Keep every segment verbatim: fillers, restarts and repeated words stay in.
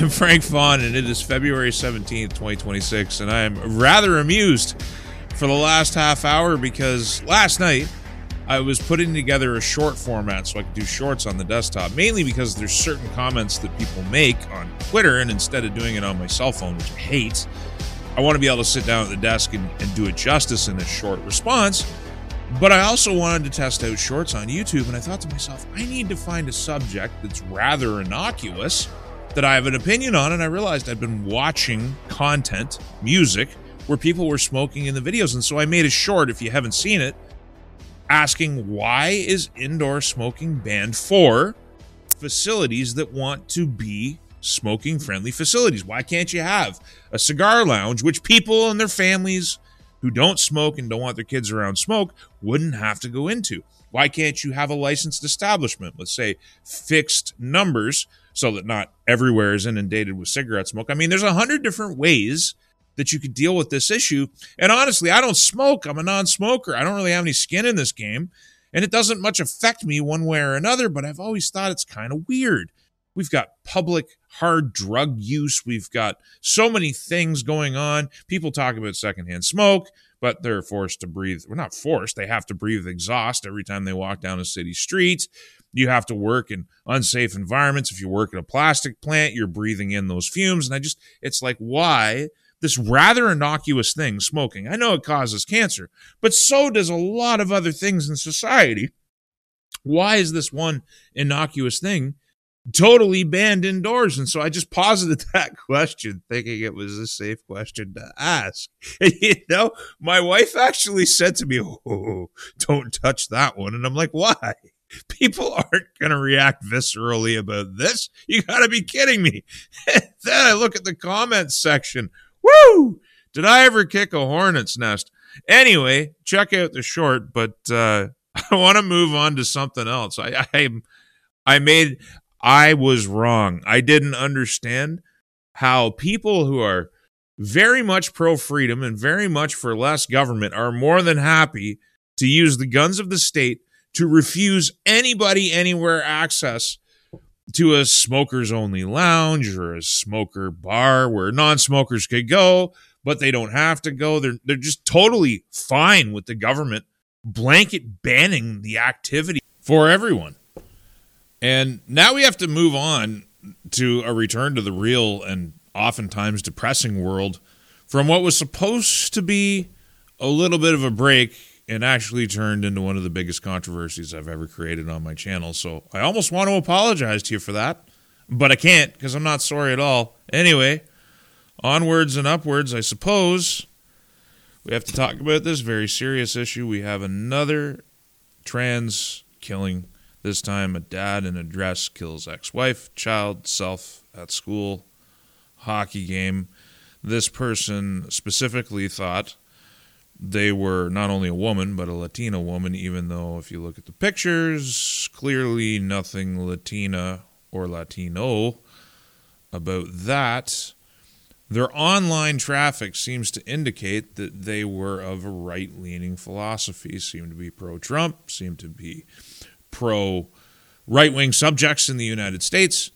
I'm Frank Fawn, and it is February seventeenth, twenty twenty-six, and I am rather amused for the last half hour because last night I was putting together a short format so I could do shorts on the desktop, mainly because there's certain comments that people make on Twitter, and instead of doing it on my cell phone, which I hate, I want to be able to sit down at the desk and, and do it justice in a short response. But I also wanted to test out shorts on YouTube, and I thought to myself, I need to find a subject that's rather innocuous that I have an opinion on, and I realized I'd been watching content, music, where people were smoking in the videos, and so I made a short, if you haven't seen it, asking why is indoor smoking banned for facilities that want to be smoking-friendly facilities? Why can't you have a cigar lounge, which people and their families who don't smoke and don't want their kids around smoke wouldn't have to go into? Why can't you have a licensed establishment, let's say fixed numbers, so that not everywhere is inundated with cigarette smoke? I mean, there's a hundred different ways that you could deal with this issue. And honestly, I don't smoke. I'm a non-smoker. I don't really have any skin in this game, and it doesn't much affect me one way or another, but I've always thought it's kind of weird. We've got public hard drug use. We've got so many things going on. People talk about secondhand smoke, but they're forced to breathe. Well, not forced. They have to breathe exhaust every time they walk down a city street. You have to work in unsafe environments. If you work at a plastic plant, you're breathing in those fumes. And I just, it's like, why this rather innocuous thing, smoking? I know it causes cancer, but so does a lot of other things in society. Why is this one innocuous thing totally banned indoors? And so I just posited that question thinking it was a safe question to ask. And, you know, my wife actually said to me, oh, don't touch that one. And I'm like, why? People aren't going to react viscerally about this. You got to be kidding me. Then I look at the comments section. Woo! Did I ever kick a hornet's nest? Anyway, check out the short, but uh, I want to move on to something else. I, I, I made... I was wrong. I didn't understand how people who are very much pro-freedom and very much for less government are more than happy to use the guns of the state to refuse anybody anywhere access to a smokers-only lounge or a smoker bar where non-smokers could go, but they don't have to go. They're, they're just totally fine with the government blanket banning the activity for everyone. And now we have to move on to a return to the real and oftentimes depressing world from what was supposed to be a little bit of a break and actually turned into one of the biggest controversies I've ever created on my channel. So I almost want to apologize to you for that, but I can't because I'm not sorry at all. Anyway, onwards and upwards, I suppose. We have to talk about this very serious issue. We have another trans killing. This time, a dad in a dress kills ex-wife, child, self at school, hockey game. This person specifically thought they were not only a woman, but a Latina woman, even though if you look at the pictures, clearly nothing Latina or Latino about that. Their online traffic seems to indicate that they were of a right-leaning philosophy, seemed to be pro-Trump, seemed to be pro right-wing subjects in the United States.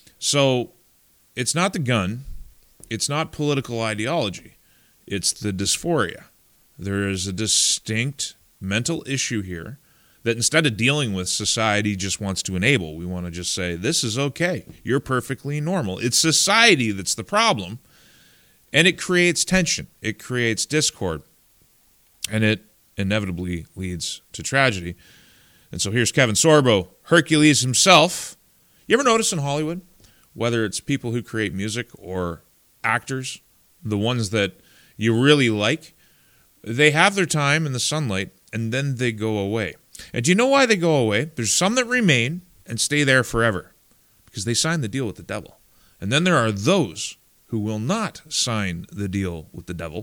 So it's not the gun. It's not political ideology. It's the dysphoria. There is a distinct mental issue here that instead of dealing with, society just wants to enable. We want to just say, this is okay. You're perfectly normal. It's society that's the problem. And it creates tension. It creates discord. And it inevitably leads to tragedy. And so here's Kevin Sorbo, Hercules himself. You ever notice in Hollywood, whether it's people who create music or actors, the ones that you really like, they have their time in the sunlight and then they go away. And do you know why they go away? There's some that remain and stay there forever because they signed the deal with the devil. And then there are those who will not sign the deal with the devil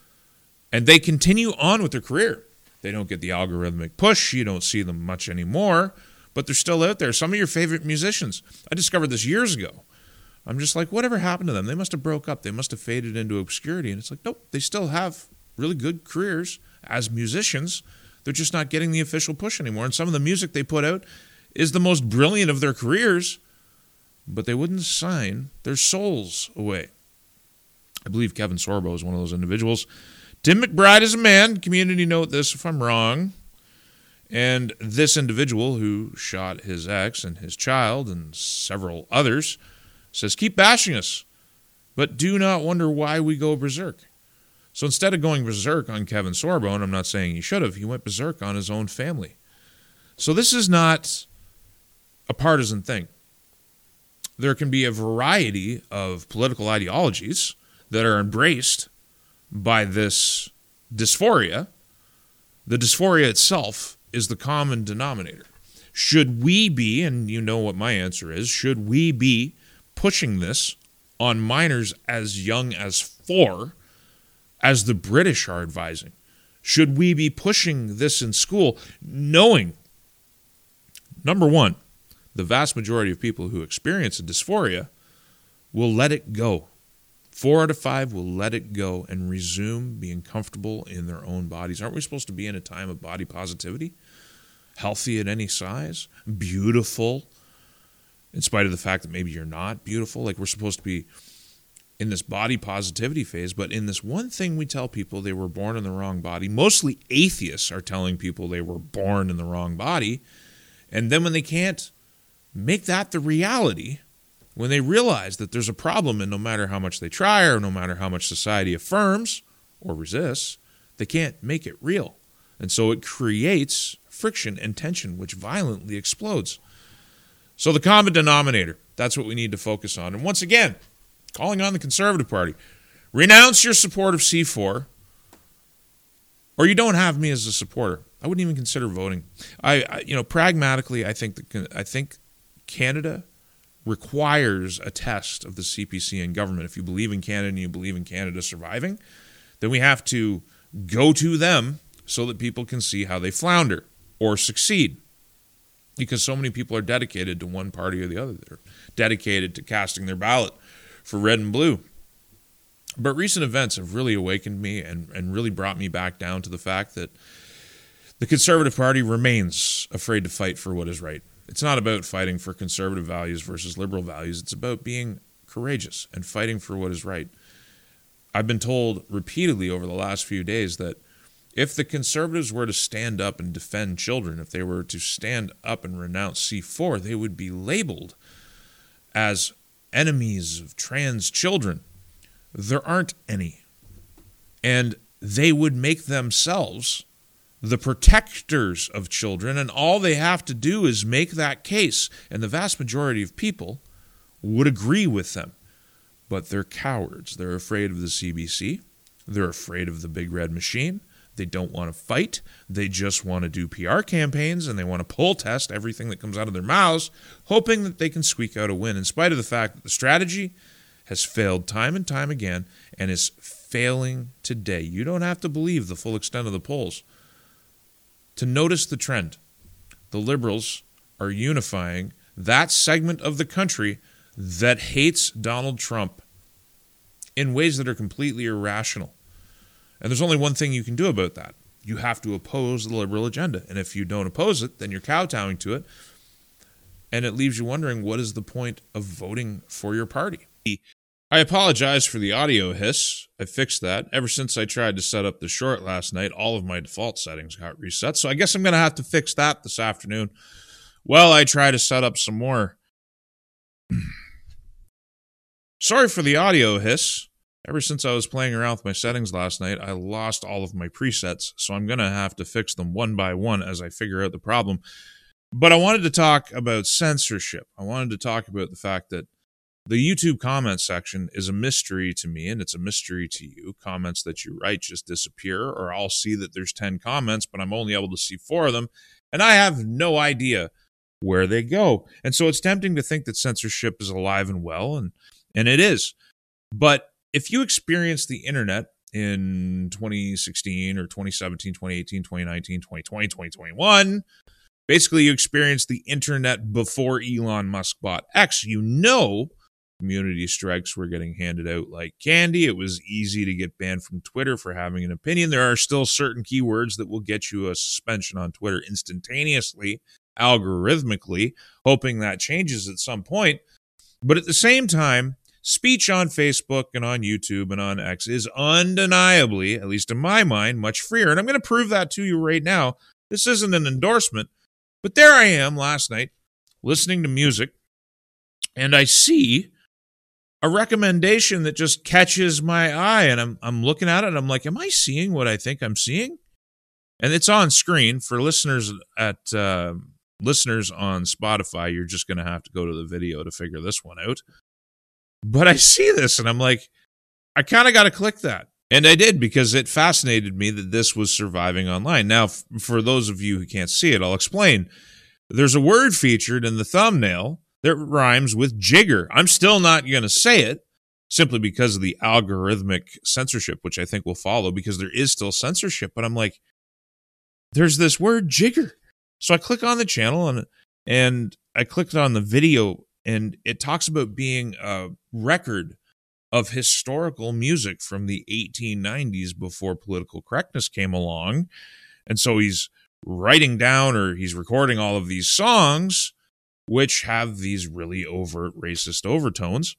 and they continue on with their career. They don't get the algorithmic push. You don't see them much anymore, but they're still out there. Some of your favorite musicians. I discovered this years ago. I'm just like, whatever happened to them? They must have broke up. They must have faded into obscurity. And it's like, nope, they still have really good careers as musicians. They're just not getting the official push anymore. And some of the music they put out is the most brilliant of their careers, but they wouldn't sign their souls away. I believe Kevin Sorbo is one of those individuals. Tim McBride is a man. Community note this if I'm wrong. And this individual who shot his ex and his child and several others says, keep bashing us, but do not wonder why we go berserk. So instead of going berserk on Kevin Sorbo, and I'm not saying he should have, he went berserk on his own family. So this is not a partisan thing. There can be a variety of political ideologies that are embraced by this dysphoria. The dysphoria itself is the common denominator. Should we be, and you know what my answer is, should we be pushing this on minors as young as four, as the British are advising? Should we be pushing this in school, knowing, number one, the vast majority of people who experience a dysphoria will let it go. Four out of five will let it go and resume being comfortable in their own bodies. Aren't we supposed to be in a time of body positivity? Healthy at any size, beautiful, in spite of the fact that maybe you're not beautiful. Like, we're supposed to be in this body positivity phase, but in this one thing we tell people they were born in the wrong body. Mostly atheists are telling people they were born in the wrong body. And then when they can't make that the reality, when they realize that there's a problem, and no matter how much they try or no matter how much society affirms or resists, they can't make it real. And so it creates friction and tension, which violently explodes. So the common denominator, that's what we need to focus on. And once again, calling on the Conservative Party, renounce your support of C four, or you don't have me as a supporter. I wouldn't even consider voting. I, I you know, pragmatically, I think the, I think Canada requires a test of the C P C and government. If you believe in Canada and you believe in Canada surviving, then we have to go to them so that people can see how they flounder or succeed. Because so many people are dedicated to one party or the other. They're dedicated to casting their ballot for red and blue. But recent events have really awakened me and, and really brought me back down to the fact that the Conservative Party remains afraid to fight for what is right. It's not about fighting for conservative values versus liberal values. It's about being courageous and fighting for what is right. I've been told repeatedly over the last few days that if the Conservatives were to stand up and defend children, if they were to stand up and renounce C four, they would be labeled as enemies of trans children. There aren't any. And they would make themselves the protectors of children, and all they have to do is make that case. And the vast majority of people would agree with them. But they're cowards. They're afraid of the C B C. They're afraid of the big red machine. They don't want to fight. They just want to do P R campaigns, and they want to poll test everything that comes out of their mouths, hoping that they can squeak out a win, in spite of the fact that the strategy has failed time and time again and is failing today. You don't have to believe the full extent of the polls to notice the trend. The Liberals are unifying that segment of the country that hates Donald Trump in ways that are completely irrational. And there's only one thing you can do about that. You have to oppose the liberal agenda. And if you don't oppose it, then you're kowtowing to it. And it leaves you wondering, what is the point of voting for your party? I apologize for the audio hiss. I fixed that. Ever since I tried to set up the short last night, all of my default settings got reset. So I guess I'm going to have to fix that this afternoon while I try to set up some more. Sorry for the audio hiss. Ever since I was playing around with my settings last night, I lost all of my presets, so I'm going to have to fix them one by one as I figure out the problem. But I wanted to talk about censorship. I wanted to talk about the fact that the YouTube comment section is a mystery to me, and it's a mystery to you. Comments that you write just disappear, or I'll see that there's ten comments, but I'm only able to see four of them, and I have no idea where they go. And so it's tempting to think that censorship is alive and well, and, and it is. But if you experienced the internet in twenty sixteen or twenty seventeen, twenty eighteen, twenty nineteen, twenty twenty, twenty twenty-one, basically you experienced the internet before Elon Musk bought X, you know community strikes were getting handed out like candy. It was easy to get banned from Twitter for having an opinion. There are still certain keywords that will get you a suspension on Twitter instantaneously, algorithmically, hoping that changes at some point. But at the same time, speech on Facebook and on YouTube and on X is undeniably, at least in my mind, much freer. And I'm going to prove that to you right now. This isn't an endorsement, but there I am last night listening to music, and I see a recommendation that just catches my eye, and I'm I'm looking at it, and I'm like, am I seeing what I think I'm seeing? And it's on screen for listeners at uh, listeners on Spotify. You're just going to have to go to the video to figure this one out. But I see this, and I'm like, I kind of got to click that. And I did, because it fascinated me that this was surviving online. Now, f- for those of you who can't see it, I'll explain. There's a word featured in the thumbnail that rhymes with jigger. I'm still not going to say it, simply because of the algorithmic censorship, which I think will follow, because there is still censorship. But I'm like, there's this word jigger. So I click on the channel, and and I clicked on the video, and it talks about being a record of historical music from the eighteen nineties, before political correctness came along. And so he's writing down, or he's recording all of these songs which have these really overt racist overtones.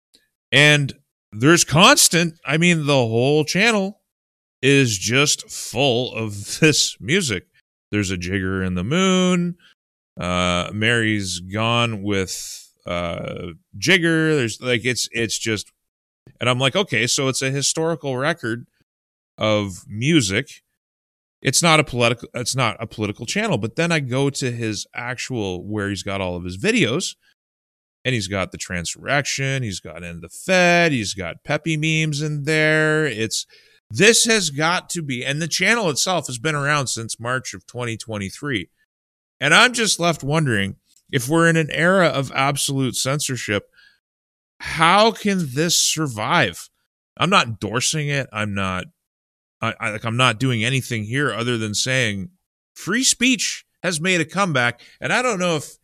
And there's constant, I mean, the whole channel is just full of this music. There's a jigger in the moon. Uh, Mary's gone with uh, jigger. There's like, it's, it's just, and I'm like, okay, so it's a historical record of music. It's not a political, it's not a political channel. But then I go to his actual, where he's got all of his videos, and he's got the Transurrection, he's got In the Fed, he's got Peppy memes in there. It's, this has got to be, and the channel itself has been around since March of twenty twenty-three. And I'm just left wondering, if we're in an era of absolute censorship, how can this survive? I'm not endorsing it. I'm not, I, I, like, I'm not doing anything here other than saying free speech has made a comeback. And I don't know if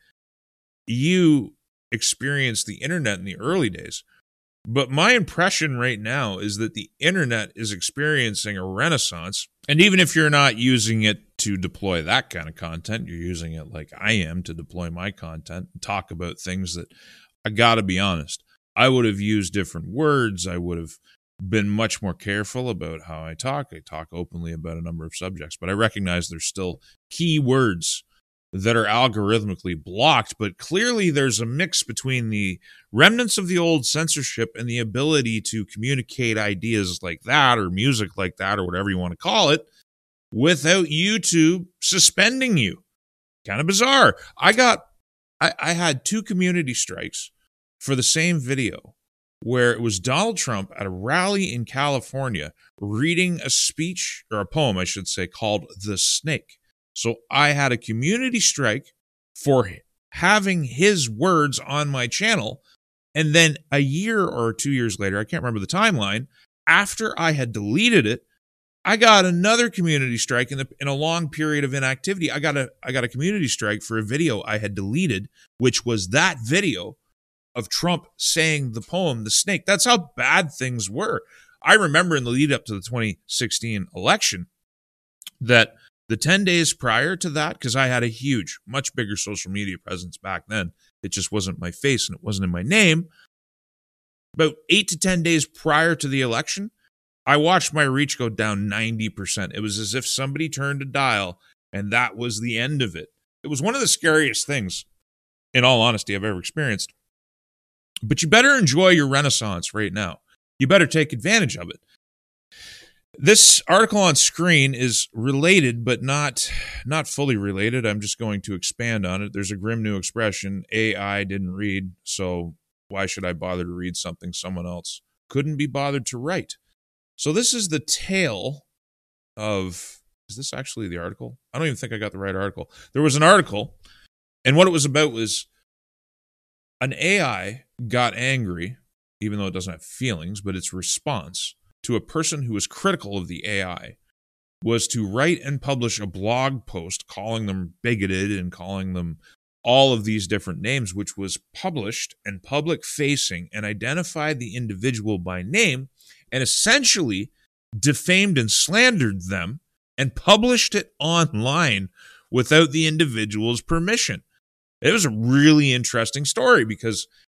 you experienced the internet in the early days, but my impression right now is that the internet is experiencing a renaissance. And even if you're not using it to deploy that kind of content, you're using it like I am to deploy my content and talk about things that, I got to be honest, I would have used different words. I would have been much more careful about how I talk. I talk openly about a number of subjects, but I recognize there's still key words that are algorithmically blocked. But clearly there's a mix between the remnants of the old censorship and the ability to communicate ideas like that, or music like that, or whatever you want to call it, without YouTube suspending you. Kind of bizarre. I got, I, I had two community strikes for the same video, where it was Donald Trump at a rally in California reading a speech, or a poem, I should say, called The Snake. So I had a community strike for having his words on my channel. And then a year or two years later, I can't remember the timeline, after I had deleted it, I got another community strike in, the, in a long period of inactivity. I got a I got a community strike for a video I had deleted, which was that video of Trump saying the poem, The Snake. That's how bad things were. I remember in the lead up to the twenty sixteen election that the ten days prior to that, because I had a huge, much bigger social media presence back then, it just wasn't my face and it wasn't in my name. About eight to ten days prior to the election, I watched my reach go down ninety percent. It was as if somebody turned a dial and that was the end of it. It was one of the scariest things, in all honesty, I've ever experienced. But you better enjoy your renaissance right now. You better take advantage of it. This article on screen is related, but not, not fully related. I'm just going to expand on it. There's a grim new expression, A I didn't read, so why should I bother to read something someone else couldn't be bothered to write? So this is the tale of, is this actually the article? I don't even think I got the right article. There was an article, and what it was about was an A I got angry, even though it doesn't have feelings, but its response to a person who was critical of the A I was to write and publish a blog post calling them bigoted and calling them all of these different names, which was published and public facing and identified the individual by name and essentially defamed and slandered them and published it online without the individual's permission. It was a really interesting story because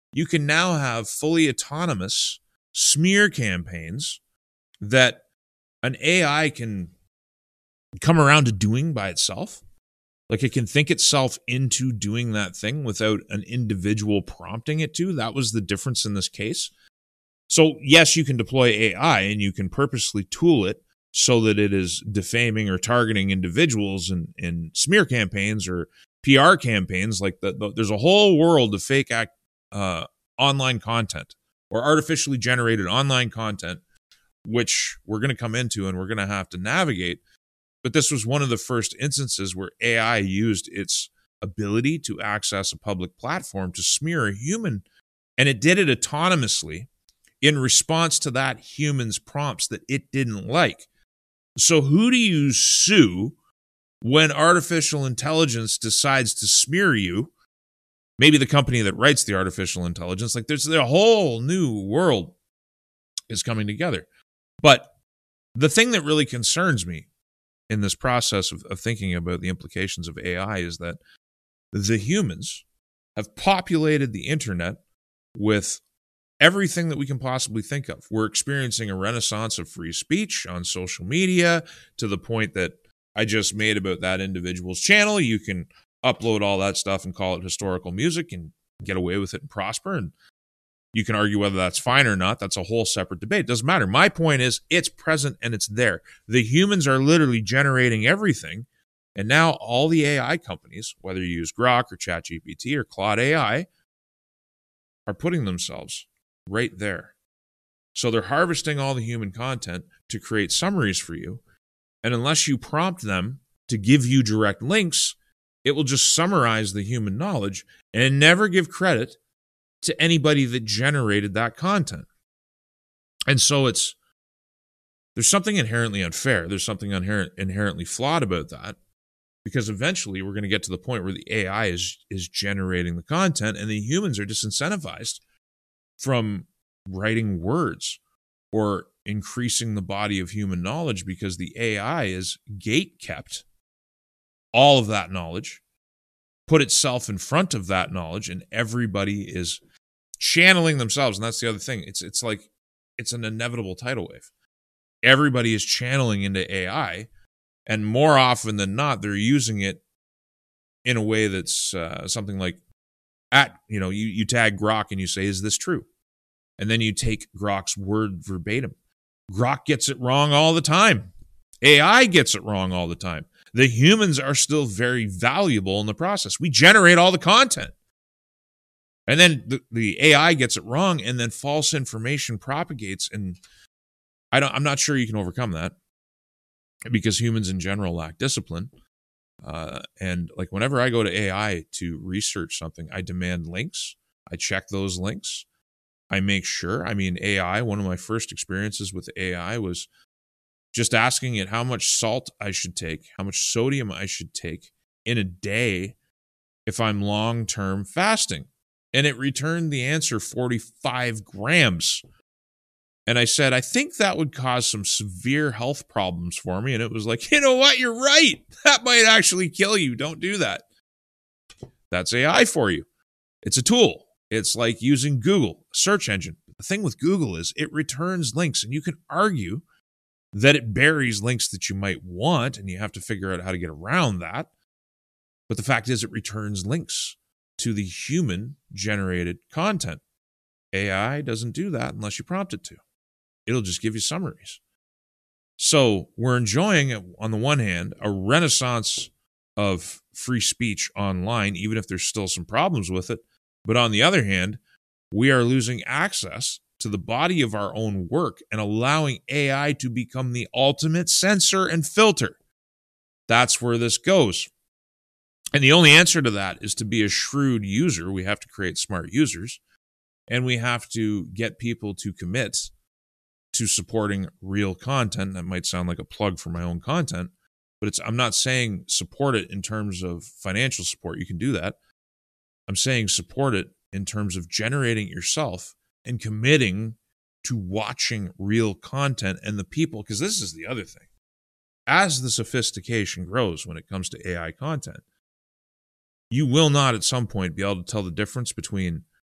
you can now have fully autonomous smear campaigns that an A I can come around to doing by itself. Like it can think itself into doing that thing without an individual prompting it to. That was the difference in this case. So yes, you can deploy A I and you can purposely tool it so that it is defaming or targeting individuals in, in smear campaigns or P R campaigns. Like the, the, there's a whole world of fake act, uh, online content or artificially generated online content, which we're going to come into and we're going to have to navigate. But this was one of the first instances where A I used its ability to access a public platform to smear a human, and it did it autonomously in response to that human's prompts that it didn't like. So who do you sue when artificial intelligence decides to smear you? Maybe the company that writes the artificial intelligence. Like there's a whole new world is coming together. But the thing that really concerns me in this process of, of thinking about the implications of A I is that the humans have populated the internet with everything that we can possibly think of. We're experiencing a renaissance of free speech on social media to the point that I just made about that individual's channel. You can upload all that stuff and call it historical music and get away with it and prosper. And you can argue whether that's fine or not. That's a whole separate debate. It doesn't matter. My point is it's present and it's there. The humans are literally generating everything. And now all the A I companies, whether you use Grok or ChatGPT or Claude A I, are putting themselves right there. So they're harvesting all the human content to create summaries for you. And unless you prompt them to give you direct links, it will just summarize the human knowledge and never give credit to anybody that generated that content. And so it's there's something inherently unfair. There's something inherent, inherently flawed about that, because eventually we're going to get to the point where the A I is is generating the content and the humans are disincentivized from writing words or increasing the body of human knowledge because the A I is gate kept all of that knowledge, put itself in front of that knowledge, and everybody is channeling themselves. And that's the other thing. It's it's like it's an inevitable tidal wave. Everybody is channeling into A I, and more often than not, they're using it in a way that's uh, something like at, you know, you, you tag Grok and you say, is this true? And then you take Grok's word verbatim. Grok gets it wrong all the time. A I gets it wrong all the time. The humans are still very valuable in the process. We generate all the content. And then the, the A I gets it wrong, and then false information propagates. And I don't, I'm not sure you can overcome that because humans in general lack discipline. Uh, and like whenever I go to A I to research something, I demand links. I check those links. I make sure. I mean, A I, one of my first experiences with A I was just asking it how much salt I should take, how much sodium I should take in a day if I'm long-term fasting. And it returned the answer forty-five grams. And I said, I think that would cause some severe health problems for me. And it was like, you know what? You're right. That might actually kill you. Don't do that. That's A I for you. It's a tool. It's like using Google, a search engine. The thing with Google is it returns links, and you can argue that it buries links that you might want, and you have to figure out how to get around that. But the fact is it returns links to the human-generated content. A I doesn't do that unless you prompt it to. It'll just give you summaries. So we're enjoying, on the one hand, a renaissance of free speech online, even if there's still some problems with it. But on the other hand, we are losing access to the body of our own work and allowing A I to become the ultimate censor and filter. That's where this goes. And the only answer to that is to be a shrewd user. We have to create smart users, and we have to get people to commit to supporting real content. That might sound like a plug for my own content, but it's I'm not saying support it in terms of financial support. You can do that. I'm saying support it in terms of generating it yourself and committing to watching real content and the people, because this is the other thing. As the sophistication grows when it comes to A I content, you will not at some point be able to tell the difference between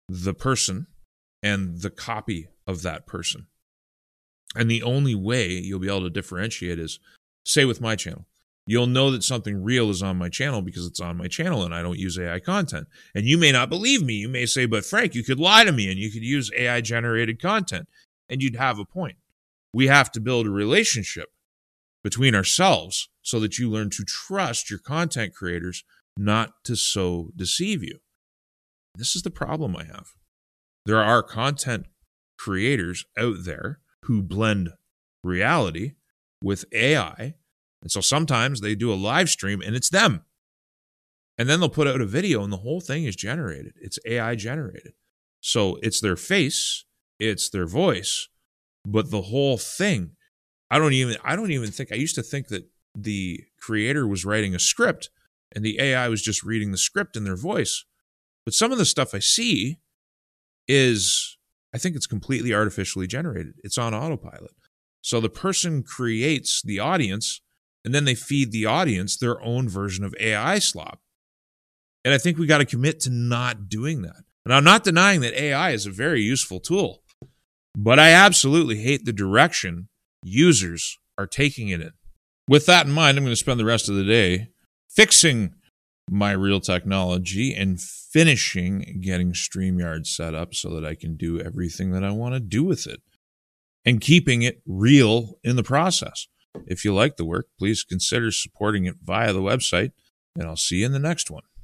the person and the copy of that person. And the only way you'll be able to differentiate is, say with my channel, you'll know that something real is on my channel because it's on my channel and I don't use A I content. And you may not believe me. You may say, but Frank, you could lie to me and you could use A I generated content. And you'd have a point. We have to build a relationship between ourselves so that you learn to trust your content creators not to so deceive you. This is the problem I have. There are content creators out there who blend reality with A I. And so sometimes they do a live stream and it's them. And then they'll put out a video and the whole thing is generated. It's A I generated. So it's their face, it's their voice, but the whole thing, I don't even I don't even think I used to think that the creator was writing a script and the A I was just reading the script in their voice. But some of the stuff I see is, I think it's completely artificially generated. It's on autopilot. So the person creates the audience and then they feed the audience their own version of A I slop. And I think we got to commit to not doing that. And I'm not denying that A I is a very useful tool, but I absolutely hate the direction users are taking it in. With that in mind, I'm going to spend the rest of the day fixing my Real Technology and finishing getting StreamYard set up so that I can do everything that I want to do with it and keeping it real in the process. If you like the work, please consider supporting it via the website, and I'll see you in the next one.